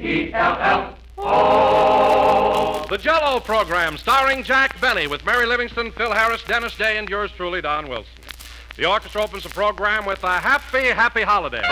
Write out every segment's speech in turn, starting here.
J-E-L-L-O. The Jell-O program, starring Jack Benny, with Mary Livingston, Phil Harris, Dennis Day, and yours truly, Don Wilson. The orchestra opens the program with a happy, happy holiday.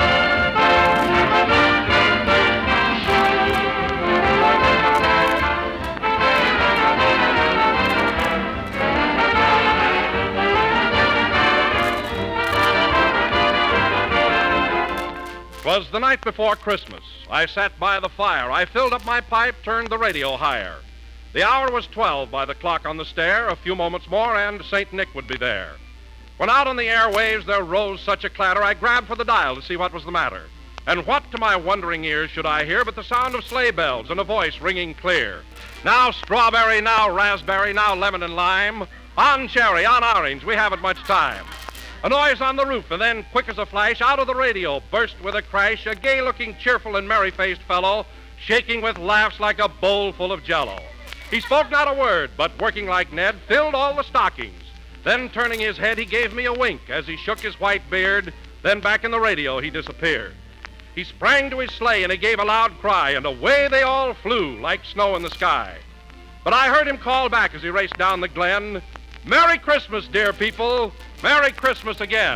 'Twas the night before Christmas. I sat by the fire. I filled up my pipe, turned the radio higher. The hour was 12 by the clock on the stair. A few moments more, and St. Nick would be there. When out on the airwaves there rose such a clatter, I grabbed for the dial to see what was the matter. And what to my wondering ears should I hear but the sound of sleigh bells and a voice ringing clear. Now strawberry, now raspberry, now lemon and lime. On cherry, on orange, we haven't much time. A noise on the roof, and then, quick as a flash, out of the radio burst with a crash a gay-looking, cheerful, and merry-faced fellow, shaking with laughs like a bowl full of Jell-O. He spoke not a word, but working like Ned, filled all the stockings. Then, turning his head, he gave me a wink as he shook his white beard. Then, back in the radio, he disappeared. He sprang to his sleigh, and he gave a loud cry, and away they all flew like snow in the sky. But I heard him call back as he raced down the glen, "Merry Christmas, dear people. Merry Christmas again."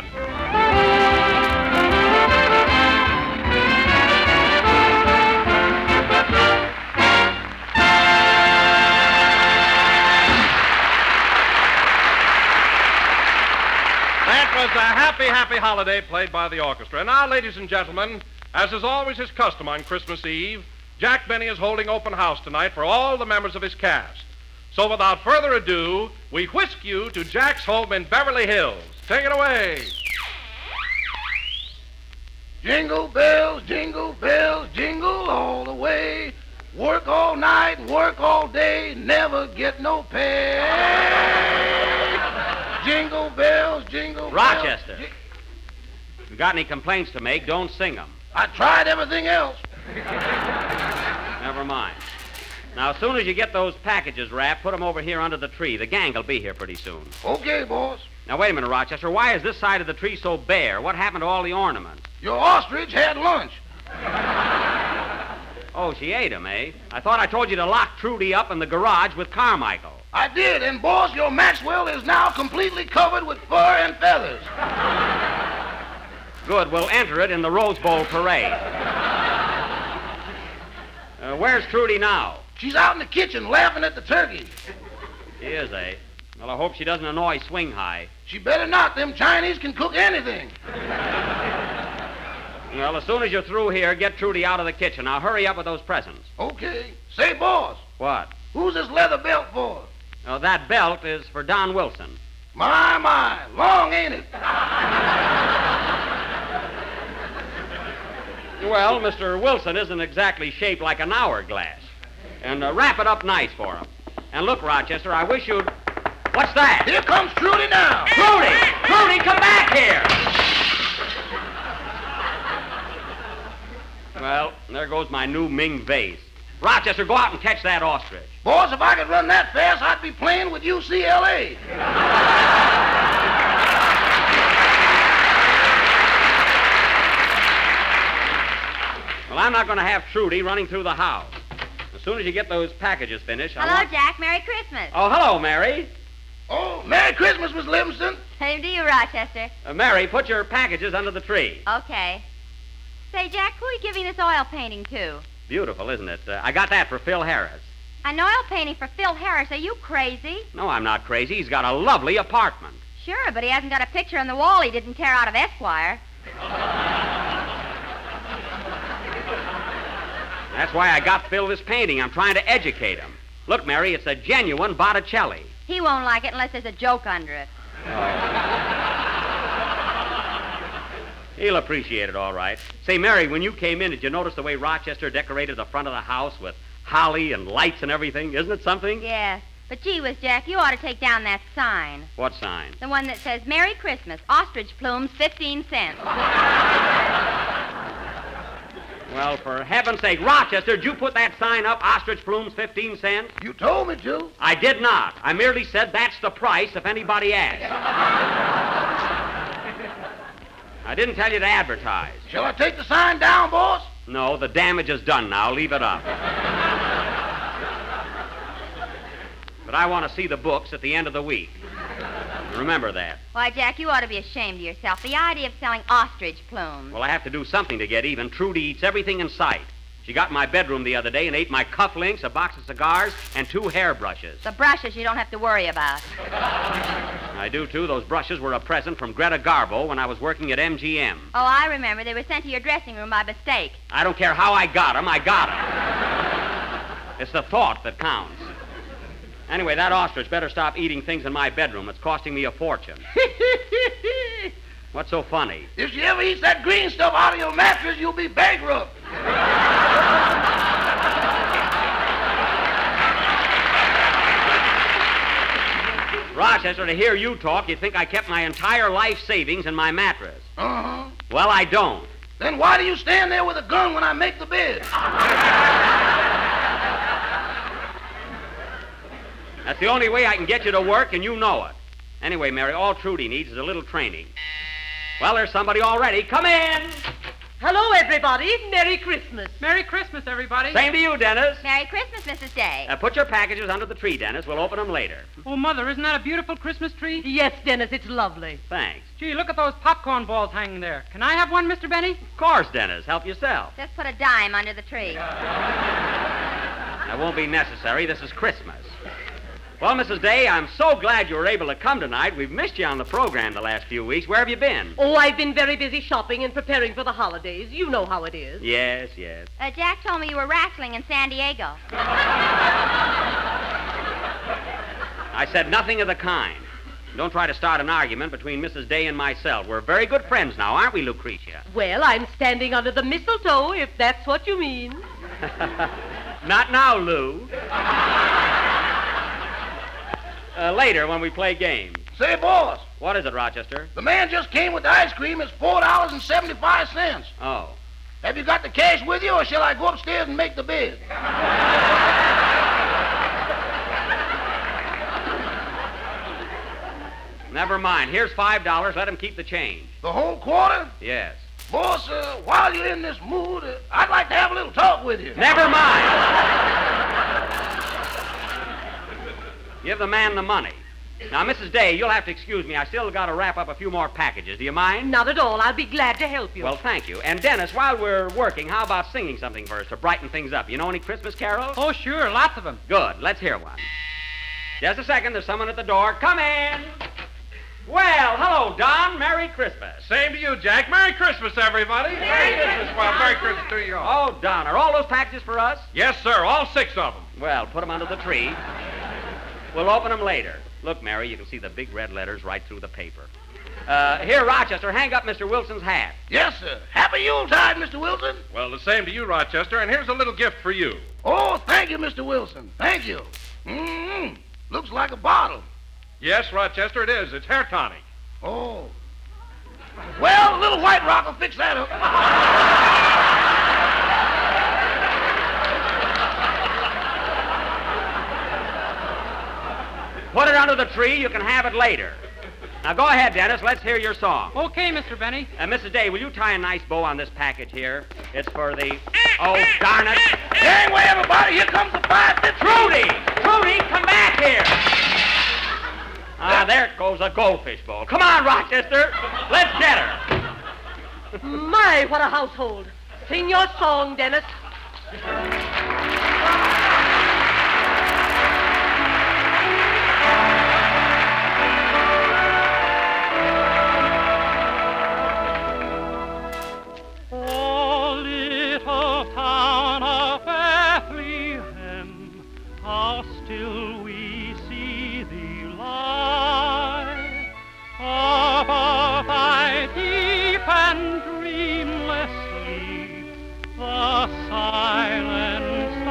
That was a happy, happy holiday played by the orchestra. And now, ladies and gentlemen, as is always his custom on Christmas Eve, Jack Benny is holding open house tonight for all the members of his cast. So without further ado, we whisk you to Jack's home in Beverly Hills. Take it away. Jingle bells, jingle all the way. Work all night, work all day, never get no pay. Jingle bells, jingle bells. Rochester. If you got any complaints to make, don't sing them. I tried everything else. Never mind. Now, as soon as you get those packages wrapped, put them over here under the tree. The gang will be here pretty soon. Okay, boss. Now, wait a minute, Rochester. Why is this side of the tree so bare? What happened to all the ornaments? Your ostrich had lunch. Oh, she ate them, eh? I thought I told you to lock Trudy up in the garage with Carmichael. I did, and boss, your Maxwell is now completely covered with fur and feathers. Good. We'll enter it in the Rose Bowl parade. Where's Trudy now? She's out in the kitchen laughing at the turkey. She is, eh? Well, I hope she doesn't annoy Swing High. She better not. Them Chinese can cook anything. Well, as soon as you're through here, get Trudy out of the kitchen. Now, hurry up with those presents. Okay. Say, boss. What? Who's this leather belt for? Oh, that belt is for Don Wilson. My, long ain't it? Well, Mr. Wilson isn't exactly shaped like an hourglass. And wrap it up nice for him. And look, Rochester, I wish you'd... What's that? Here comes Trudy now. Trudy! Trudy, come back here! Well, there goes my new Ming vase. Rochester, go out and catch that ostrich. Boss, if I could run that fast, I'd be playing with UCLA. Well, I'm not going to have Trudy running through the house. As soon as you get those packages finished, Hello, Jack. Merry Christmas. Oh, hello, Mary. Oh, Merry Christmas, Miss Livingston. Same to you, Rochester. Mary, put your packages under the tree. Okay. Say, Jack, who are you giving this oil painting to? Beautiful, isn't it? I got that for Phil Harris. An oil painting for Phil Harris? Are you crazy? No, I'm not crazy. He's got a lovely apartment. Sure, but he hasn't got a picture on the wall he didn't tear out of Esquire. That's why I got Phil this painting. I'm trying to educate him. Look, Mary, it's a genuine Botticelli. He won't like it unless there's a joke under it. He'll appreciate it, all right. Say, Mary, when you came in, did you notice the way Rochester decorated the front of the house with holly and lights and everything? Isn't it something? Yes. But gee whiz, Jack, you ought to take down that sign. What sign? The one that says, Merry Christmas, ostrich plumes, 15 cents. Well, for heaven's sake, Rochester, did you put that sign up, ostrich plumes, 15 cents? You told me to. I did not. I merely said that's the price if anybody asks. I didn't tell you to advertise. Shall I take the sign down, boss? No, the damage is done now. Leave it up. But I want to see the books at the end of the week. Remember that. Why, Jack, you ought to be ashamed of yourself. The idea of selling ostrich plumes. Well, I have to do something to get even. Trudy eats everything in sight. She got in my bedroom the other day and ate my cufflinks, a box of cigars, and 2 hairbrushes. The brushes you don't have to worry about. I do, too. Those brushes were a present from Greta Garbo when I was working at MGM. Oh, I remember. They were sent to your dressing room by mistake. I don't care how I got them. I got them. It's the thought that counts. Anyway, that ostrich better stop eating things in my bedroom. It's costing me a fortune. What's so funny? If she ever eats that green stuff out of your mattress, you'll be bankrupt. Rochester, to hear you talk, you'd think I kept my entire life savings in my mattress. Uh-huh. Well, I don't. Then why do you stand there with a gun when I make the bed? That's the only way I can get you to work, and you know it. Anyway, Mary, all Trudy needs is a little training. Well, there's somebody already. Come in. Hello, everybody. Merry Christmas. Merry Christmas, everybody. Same to you, Dennis. Merry Christmas, Mrs. Day. Put your packages under the tree, Dennis. We'll open them later. Oh, Mother, isn't that a beautiful Christmas tree? Yes, Dennis, it's lovely. Thanks. Gee, look at those popcorn balls hanging there. Can I have one, Mr. Benny? Of course, Dennis. Help yourself. Just put a dime under the tree. That won't be necessary. This is Christmas. Well, Mrs. Day, I'm so glad you were able to come tonight. We've missed you on the program the last few weeks. Where have you been? Oh, I've been very busy shopping and preparing for the holidays. You know how it is. Yes. Jack told me you were wrestling in San Diego. I said nothing of the kind. Don't try to start an argument between Mrs. Day and myself. We're very good friends now, aren't we, Lucretia? Well, I'm standing under the mistletoe, if that's what you mean. Not now, Lou. Later, when we play games. Say, boss, What is it, Rochester? the man just came with the ice cream. It's $4.75. Oh. Have you got the cash with you, or shall I go upstairs and make the bid? Never mind. Here's $5. Let him keep the change. The whole quarter? Yes. Boss, while you're in this mood, I'd like to have a little talk with you. Never mind. Give the man the money. Now, Mrs. Day, you'll have to excuse me. I still got to wrap up a few more packages. Do you mind? Not at all. I'll be glad to help you. Well, thank you. And, Dennis, while we're working, how about singing something for us to brighten things up? You know any Christmas carols? Oh, sure, lots of them. Good. Let's hear one. Just a second. There's someone at the door. Come in. Well, hello, Don. Merry Christmas. Same to you, Jack. Merry Christmas, everybody. Merry Christmas. Well, Merry Christmas to you all. Oh, Don, are all those packages for us? Yes, sir. All 6 of them. Well, put them under the tree. We'll open them later. Look, Mary, you can see the big red letters right through the paper. Here, Rochester, hang up Mr. Wilson's hat. Yes, sir. Happy Yuletide, Mr. Wilson. Well, the same to you, Rochester, and here's a little gift for you. Oh, thank you, Mr. Wilson. Thank you. Looks like a bottle. Yes, Rochester, it is. It's hair tonic. Oh. Well, a little White Rock will fix that up. Put it under the tree. You can have it later. Now, go ahead, Dennis. Let's hear your song. Okay, Mr. Benny. Mrs. Day, will you tie a nice bow on this package here? It's for the... Oh, darn it. Gangway, everybody. Here comes the 550. Trudy! Trudy, come back here! There goes a goldfish bowl. Come on, Rochester. Let's get her. My, what a household. Sing your song, Dennis. Oh, little town of Bethlehem, how still we see thee lie above thy deep and dreamless sleep, the silence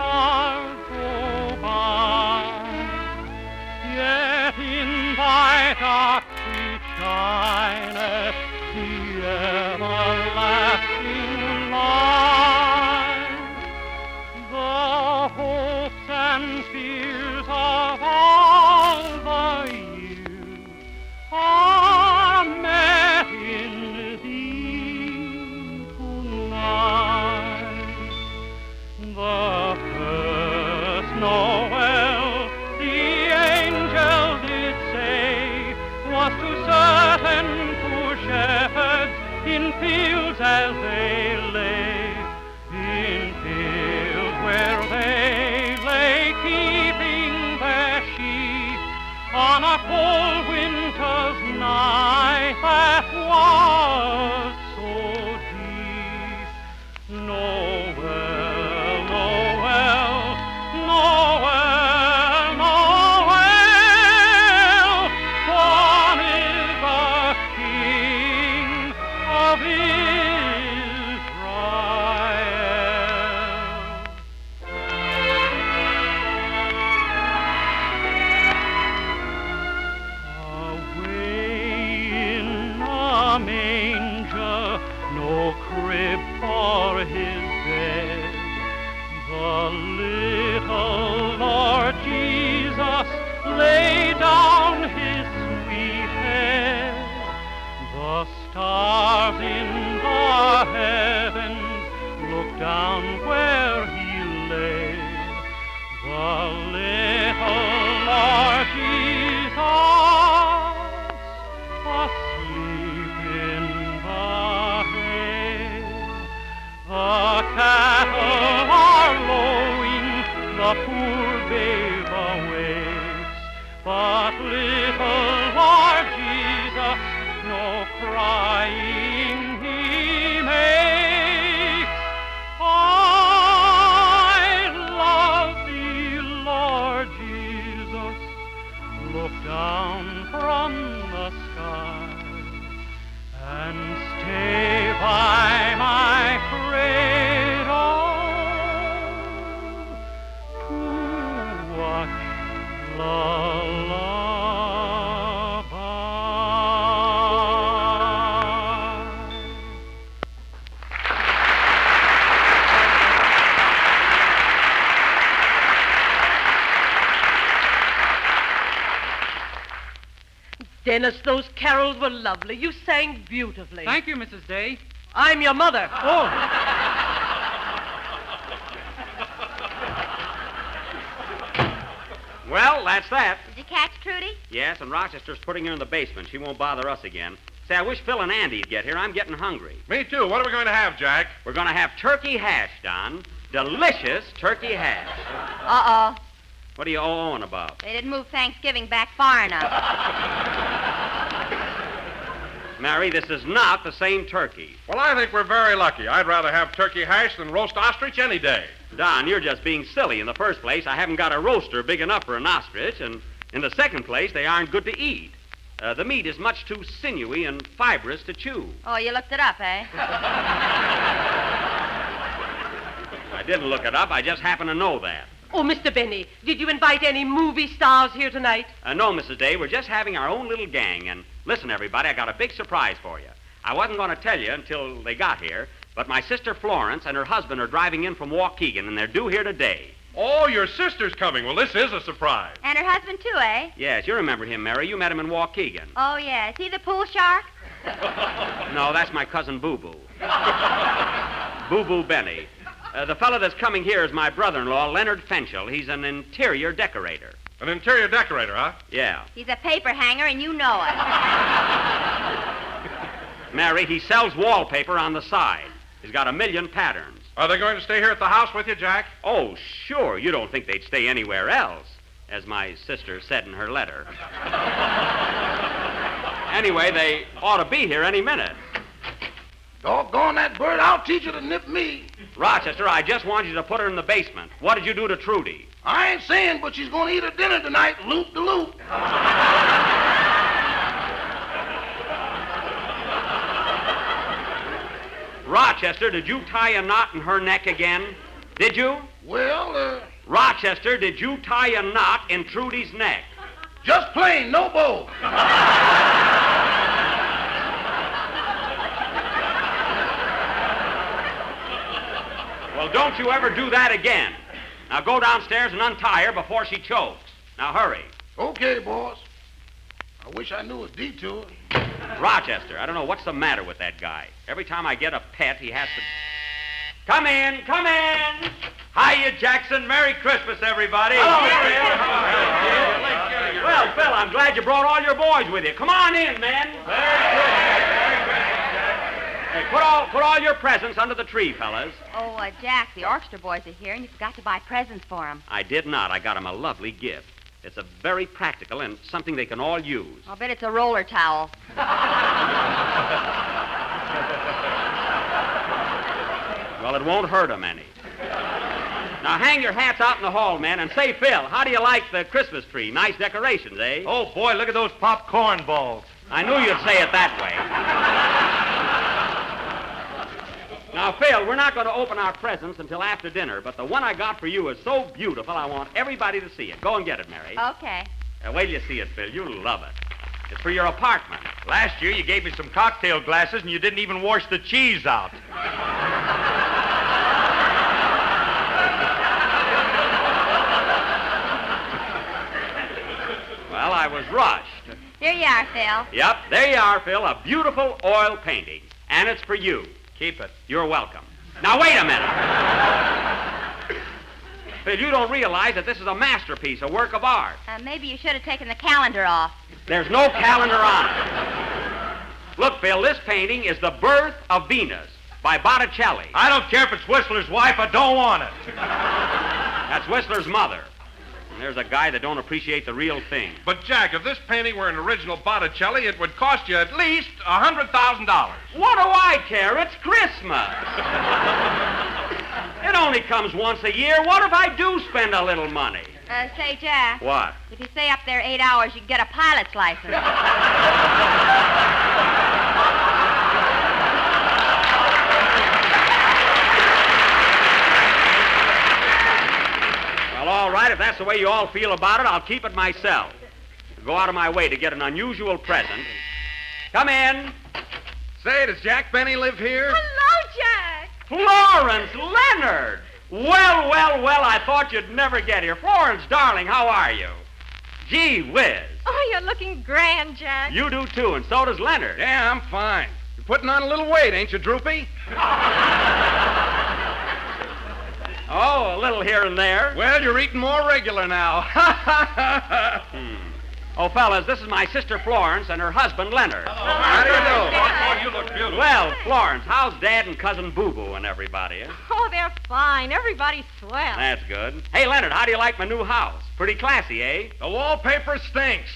The first Noel, the angel did say, was to certain poor shepherds in fields as they lay, in fields where they lay keeping their sheep on a cold winter's night that was so deep. Noel, Noel, Noel, Noel, born is the King of Israel. Away in a manger, no crib for his bed, the little Lord Jesus lay down his sweet head. The stars in the heavens looked down where he lay. The little Lord Jesus asleep in the hay. The cattle are lowing, the poor babe awakes, but little Lord Jesus no crying he makes. I love thee, Lord Jesus. Look down from the sky and stay by my cradle to watch lullaby. Dennis, those carols were lovely. You sang beautifully. Thank you, Mrs. Day. I'm your mother. Oh. Well, that's that. Did you catch Trudy? Yes, and Rochester's putting her in the basement. She won't bother us again. Say, I wish Phil and Andy'd get here. I'm getting hungry. Me too. What are we going to have, Jack? We're going to have turkey hash, Don. Delicious turkey hash. Uh-oh. What are you owing about? They didn't move Thanksgiving back far enough. Mary, this is not the same turkey. Well, I think we're very lucky. I'd rather have turkey hash than roast ostrich any day. Don, you're just being silly. In the first place, I haven't got a roaster big enough for an ostrich, and in the second place, they aren't good to eat. The meat is much too sinewy and fibrous to chew. Oh, you looked it up, eh? I didn't look it up. I just happen to know that. Oh, Mr. Benny, did you invite any movie stars here tonight? No, Mrs. Day, we're just having our own little gang. And listen, everybody, I got a big surprise for you. I wasn't going to tell you until they got here, but my sister Florence and her husband are driving in from Waukegan, and they're due here today. Oh, your sister's coming. Well, this is a surprise. And her husband, too, eh? Yes, you remember him, Mary. You met him in Waukegan. Oh, yeah. Is he the pool shark? No, that's my cousin Boo Boo. Boo Boo Benny. The fellow that's coming here is my brother-in-law, Leonard Fenchel. He's an interior decorator. An interior decorator, huh? Yeah. He's a paper hanger, and you know it. Mary, he sells wallpaper on the side. He's got 1 million patterns. Are they going to stay here at the house with you, Jack? Oh, sure. You don't think they'd stay anywhere else, as my sister said in her letter. Anyway, they ought to be here any minute. Doggone that bird, I'll teach her to nip me. Rochester, I just want you to put her in the basement. What did you do to Trudy? I ain't saying, but she's going to eat her dinner tonight, loop-de-loop. Rochester, did you tie a knot in her neck again? Did you? Well, Rochester, did you tie a knot in Trudy's neck? just plain, no bow. Well, don't you ever do that again. Now go downstairs and untie her before she chokes. Now hurry. Okay, boss. I wish I knew a detour. Rochester, I don't know what's the matter with that guy. Every time I get a pet, he has to... Come in, come in! Hiya, Jackson. Merry Christmas, everybody. Hello, Phil. Well, Phil, I'm glad you brought all your boys with you. Come on in, men. Hey, put all your presents under the tree, fellas. Oh, Jack, the orchestra boys are here, and you forgot to buy presents for them. I did not. I got them a lovely gift. It's a very practical and something they can all use. I'll bet it's a roller towel. Well, it won't hurt them any. Now, hang your hats out in the hall, men, and say, Phil, how do you like the Christmas tree? Nice decorations, eh? Oh, boy, look at those popcorn balls. I knew you'd say it that way. Now, Phil, we're not going to open our presents until after dinner, but the one I got for you is so beautiful, I want everybody to see it. Go and get it, Mary. Okay. Wait till you see it, Phil. You'll love it. It's for your apartment. Last year, you gave me some cocktail glasses, and you didn't even wash the cheese out. Well, I was rushed. Here you are, Phil. Yep, there you are, Phil. A beautiful oil painting. And it's for you. Keep it. You're welcome. Now, wait a minute. Phil, you don't realize that this is a masterpiece, a work of art. Maybe you should have taken the calendar off. There's no calendar on it. Look, Phil, this painting is The Birth of Venus by Botticelli. I don't care if it's Whistler's wife. I don't want it. That's Whistler's mother. And there's a guy that don't appreciate the real thing. But, Jack, if this painting were an original Botticelli, it would cost you at least $100,000. What do I care? It's Christmas. It only comes once a year. What if I do spend a little money? Say, Jack. What? If you stay up there 8 hours, you can get a pilot's license. Well, all right, if that's the way you all feel about it, I'll keep it myself. Go out of my way to get an unusual present. Come in. Say, does Jack Benny live here? Hello, Jack. Florence Leonard! Well, I thought you'd never get here. Florence, darling, how are you? Gee whiz. Oh, you're looking grand, Jack. You do, too, and so does Leonard. Yeah, I'm fine. You're putting on a little weight, ain't you, Droopy? Oh, a little here and there. Well, you're eating more regular now. Oh, fellas, this is my sister Florence and her husband Leonard. How do you do? Oh, you look beautiful. Well, Florence, how's Dad and Cousin Boo Boo and everybody? Eh? Oh, they're fine. Everybody's swell. That's good. Hey, Leonard, how do you like my new house? Pretty classy, eh? The wallpaper stinks.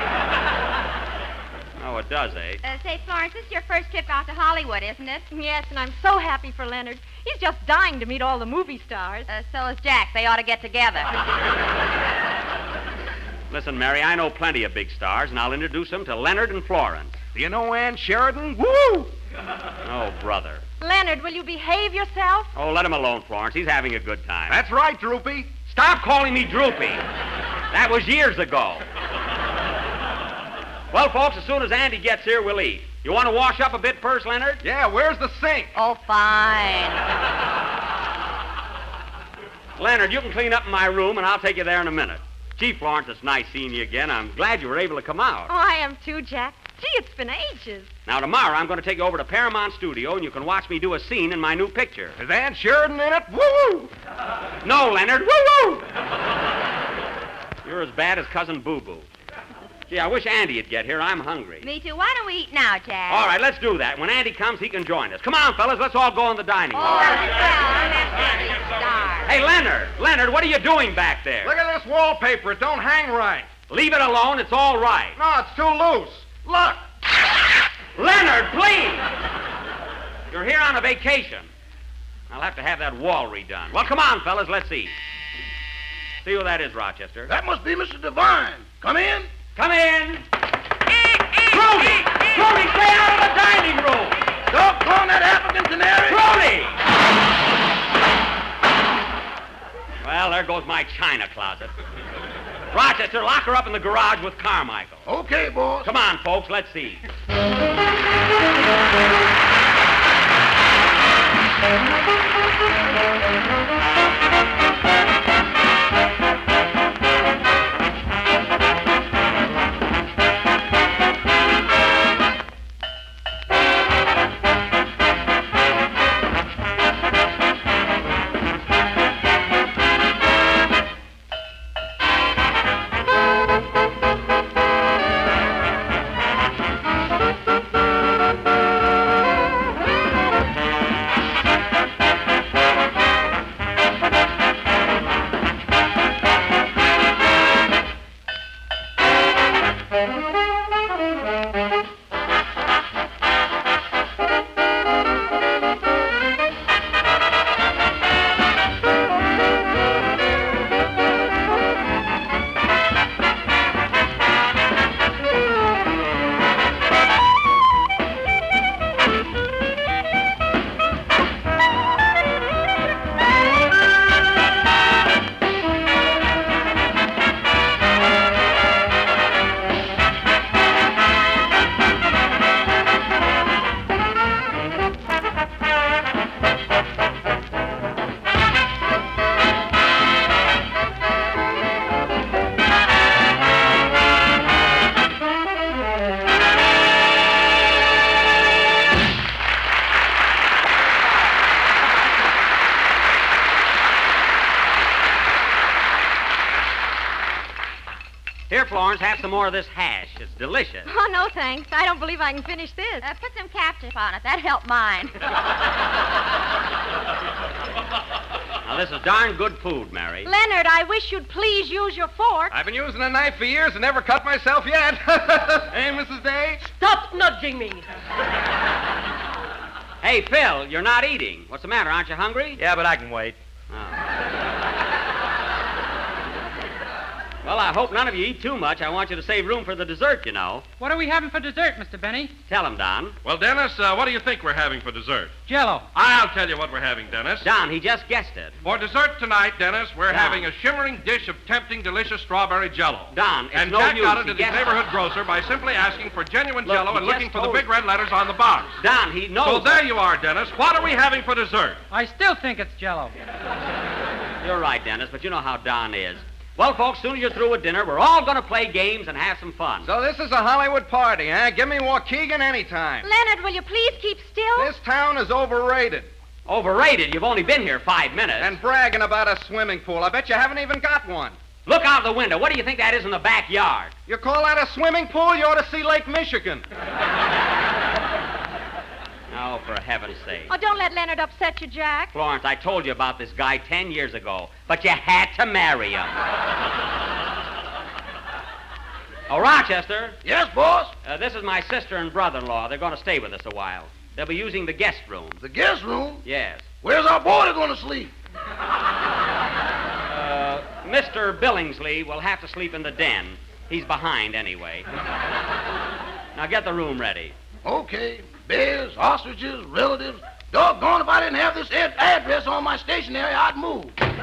Oh, it does, eh? Say, Florence, this is your first trip out to Hollywood, isn't it? Yes, and I'm so happy for Leonard. He's just dying to meet all the movie stars. So is Jack. They ought to get together. Listen, Mary, I know plenty of big stars, and I'll introduce them to Leonard and Florence. Do you know Ann Sheridan? Woo! Oh, brother. Leonard, will you behave yourself? Oh, let him alone, Florence. He's having a good time. That's right, Droopy. Stop calling me Droopy. That was years ago. Well, folks, as soon as Andy gets here, we'll eat. You want to wash up a bit first, Leonard? Yeah, where's the sink? Oh, fine. Leonard, you can clean up in my room, and I'll take you there in a minute. Gee, Florence, it's nice seeing you again. I'm glad you were able to come out. Oh, I am too, Jack. Gee, it's been ages. Now, tomorrow, I'm going to take you over to Paramount Studio, and you can watch me do a scene in my new picture. Is Ann Sheridan in it? Woo-woo! No, Leonard. Woo-woo! You're as bad as Cousin Boo Boo. Gee, I wish Andy'd get here. I'm hungry. Me too. Why don't we eat now, Jack? All right, let's do that. When Andy comes, he can join us. Come on, fellas. Let's all go in the dining room. Oh, that's star. Hey, Leonard, what are you doing back there? Look at this wallpaper. It don't hang right. Leave it alone. It's all right. No, it's too loose. Look. Leonard, please! You're here on a vacation. I'll have to have that wall redone. Well, come on, fellas. Let's eat. See who that is, Rochester. That must be Mr. Devine. Come in. Come in. Trudy! Trudy, stay out of the dining room! Doggone that African canary. Trudy! Well, there goes my china closet. Rochester, lock her up in the garage with Carmichael. Okay, boss. Come on, folks, let's see. Here, Florence, have some more of this hash. It's delicious. Oh, no, thanks. I don't believe I can finish this. Put some catsup on it. That helped mine. Now, this is darn good food, Mary. Leonard, I wish you'd please use your fork. I've been using a knife for years and never cut myself yet. Hey, Mrs. Day? Stop nudging me. Hey, Phil, you're not eating. What's the matter? Aren't you hungry? Yeah, but I can wait. Well, I hope none of you eat too much. I want you to save room for the dessert, you know. What are we having for dessert, Mr. Benny? Tell him, Don. Well, Dennis, what do you think we're having for dessert? Jell-O. I'll tell you what we're having, Dennis. Don, he just guessed it. For dessert tonight, Dennis, we're Don. having a shimmering dish of tempting, delicious strawberry Jell-O. Don, it's and no Jack use. got it He at his guessed neighborhood grocer by simply asking for genuine Look, Jell-O he and looking just for the told big red letters on the box. Don, he knows. So there you are, Dennis. What are we having for dessert? I still think it's Jell-O. You're right, Dennis, but you know how Don is. Well, folks, as soon as you're through with dinner, we're all going to play games and have some fun. So this is a Hollywood party, huh? Give me Waukegan anytime. Leonard, will you please keep still? This town is overrated. Overrated? You've only been here 5 minutes. And bragging about a swimming pool. I bet you haven't even got one. Look out the window. What do you think that is in the backyard? You call that a swimming pool? You ought to see Lake Michigan. Oh, for heaven's sake. Oh, don't let Leonard upset you, Jack. Florence, I told you about this guy 10 years ago, but you had to marry him. Oh, Rochester. Yes, boss? This is my sister and brother-in-law. They're going to stay with us a while. They'll be using the guest room. The guest room? Yes. Where's our boy going to sleep? Mr. Billingsley will have to sleep in the den. He's behind anyway. Now get the room ready. Okay. Bears, ostriches, relatives. Doggone, if I didn't have this address on my stationery, I'd move.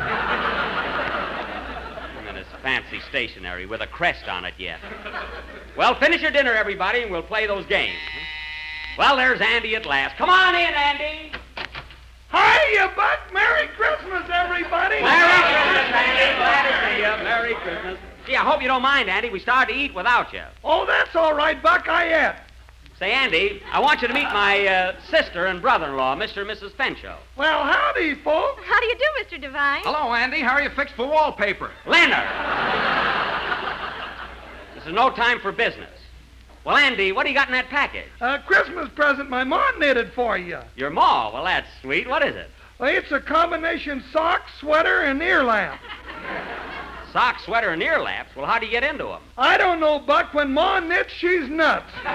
And it's fancy stationery with a crest on it yet. Well, finish your dinner, everybody, and we'll play those games. Well, there's Andy at last. Come on in, Andy. Hiya, Buck. Merry Christmas, everybody. Merry Christmas, Andy. Glad to see you. Merry Christmas. Gee, I hope you don't mind, Andy. We started to eat without you. Oh, that's all right, Buck. I am. Say, Andy, I want you to meet my sister and brother-in-law, Mr. and Mrs. Fenshaw. Well, howdy, folks. How do you do, Mr. Devine? Hello, Andy. How are you fixed for wallpaper? Leonard! This is no time for business. Well, Andy, what do you got in that package? A Christmas present my mom knitted for you. Your ma? Well, that's sweet. What is it? Well, it's a combination sock, sweater, and ear lamp. Sock, sweater, and ear laps? Well, how do you get into them? I don't know, Buck. When Ma knits, she's nuts. Oh,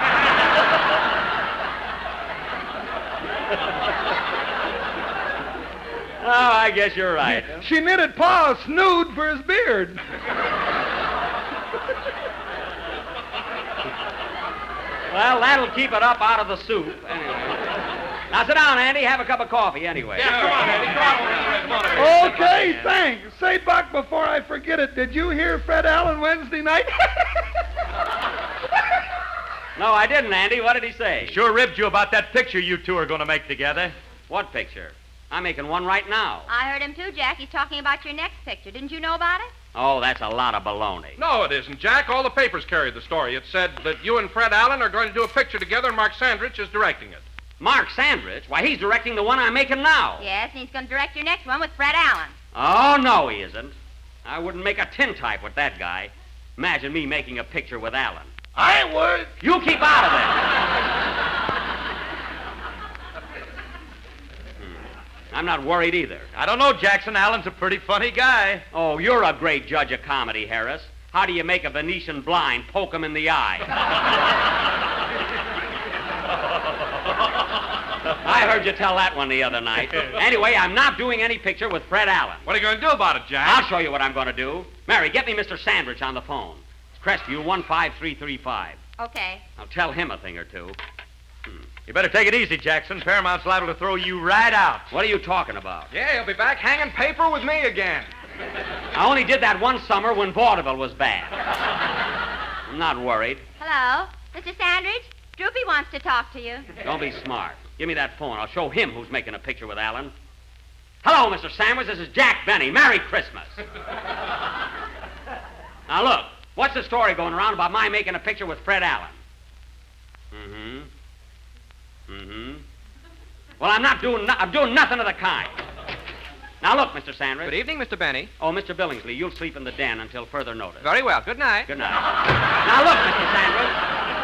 I guess you're right. She knitted Pa a snood for his beard. Well, that'll keep it up out of the soup. Anyway. Now, sit down, Andy. Have a cup of coffee, anyway. Yeah, come on, Andy. Come on. Okay, thanks. Say, Buck, before I forget it, did you hear Fred Allen Wednesday night? No, I didn't, Andy. What did he say? Sure ribbed you about that picture you two are going to make together. What picture? I'm making one right now. I heard him too, Jack. He's talking about your next picture. Didn't you know about it? Oh, that's a lot of baloney. No, it isn't, Jack. All the papers carried the story. It said that you and Fred Allen are going to do a picture together, and Mark Sandrich is directing it. Mark Sandrich? Why, he's directing the one I'm making now. Yes, and he's going to direct your next one with Fred Allen. Oh, no, he isn't. I wouldn't make a tintype with that guy. Imagine me making a picture with Allen. I ain't worried. You keep out of it. I'm not worried either. I don't know, Jackson. Allen's a pretty funny guy. Oh, you're a great judge of comedy, Harris. How do you make a Venetian blind poke him in the eye? I heard you tell that one the other night. Anyway, I'm not doing any picture with Fred Allen. What are you going to do about it, Jack? I'll show you what I'm going to do. Mary, get me Mr. Sandrich on the phone. It's Crestview 15335. Okay. I'll tell him a thing or two. You better take it easy, Jackson. Paramount's liable to throw you right out. What are you talking about? Yeah, he'll be back hanging paper with me again. I only did that one summer when vaudeville was bad. I'm not worried. Hello? Mr. Sandridge? Droopy wants to talk to you. Don't be smart. Give me that phone. I'll show him who's making a picture with Allen. Hello, Mr. Sandwich. This is Jack Benny. Merry Christmas. Now, look. What's the story going around about my making a picture with Fred Allen? Well, I'm doing nothing of the kind. Now, look, Mr. Sanders. Good evening, Mr. Benny. Oh, Mr. Billingsley, you'll sleep in the den until further notice. Very well. Good night. Good night. Now, look, Mr. Sanders.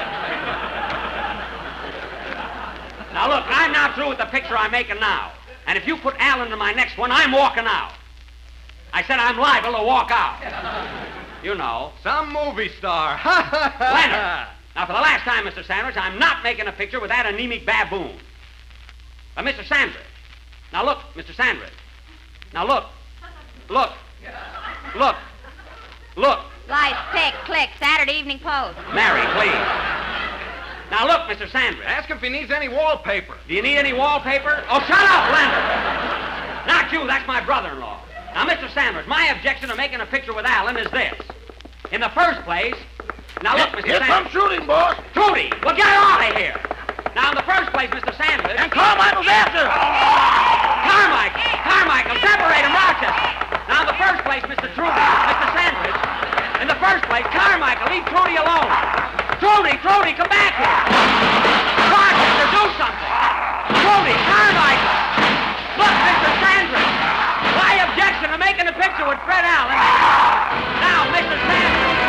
Now, look, I'm not through with the picture I'm making now. And if you put Al into my next one, I'm walking out. I said I'm liable to walk out. You know. Some movie star. Leonard. Now, for the last time, Mr. Sanders, I'm not making a picture with that anemic baboon. But, Mr. Sanders. Now, look, Mr. Sanders. Now, look. Look. Look. Look. Lights, tick, click, Saturday Evening Post. Mary, please. Now, look, Mr. Sanders. Ask him if he needs any wallpaper. Do you need any wallpaper? Oh, shut up, Leonard. Not you, that's my brother-in-law. Now, Mr. Sanders, my objection to making a picture with Alan is this. In the first place, now look, Mr. Yes, Sanders. I'm shooting, boss. Trudy, well, get out of here. Now, in the first place, Mr. Sanders. And Carmichael's after. Carmichael, separate him, Rochester. Now, in the first place, Mr. Trudy, Mr. Sanders. In the first place, Carmichael, leave Trudy alone. Trudy, come back here. Rochester, do something. Trudy, Carmichael. Look, Mr. Sanders. My objection to making a picture with Fred Allen. Now, Mr. Sanders.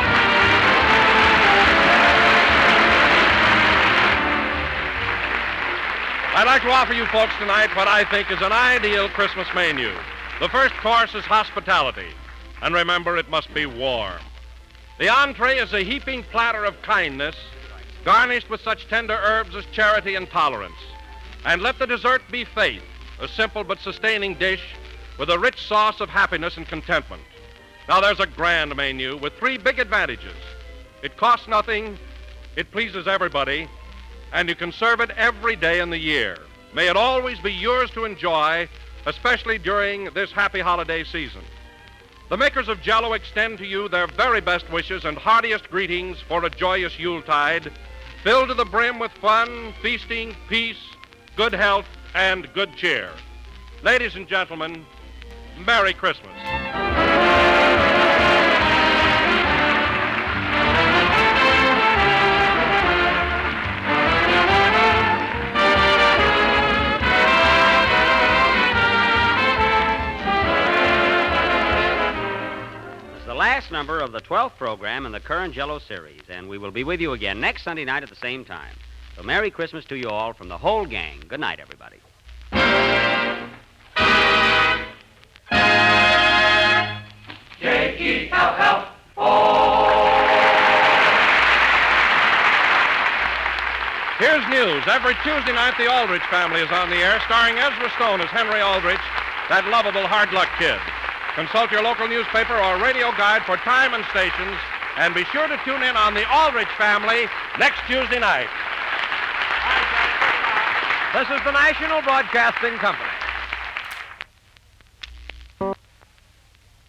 I'd like to offer you folks tonight what I think is an ideal Christmas menu. The first course is hospitality. And remember, it must be warm. The entree is a heaping platter of kindness, garnished with such tender herbs as charity and tolerance. And let the dessert be faith, a simple but sustaining dish with a rich sauce of happiness and contentment. Now, there's a grand menu with 3 big advantages. It costs nothing, it pleases everybody, and you can serve it every day in the year. May it always be yours to enjoy, especially during this happy holiday season. The makers of Jell-O extend to you their very best wishes and heartiest greetings for a joyous Yuletide, filled to the brim with fun, feasting, peace, good health, and good cheer. Ladies and gentlemen, Merry Christmas. Last number of the 12th program in the current Jell-O series, and we will be with you again next Sunday night at the same time. So Merry Christmas to you all from the whole gang. Good night, everybody. J-E-L-L-O. Here's news. Every Tuesday night, the Aldrich Family is on the air, starring Ezra Stone as Henry Aldrich, that lovable hard-luck kid. Consult your local newspaper or radio guide for time and stations, and be sure to tune in on the Aldrich Family next Tuesday night. This is the National Broadcasting Company.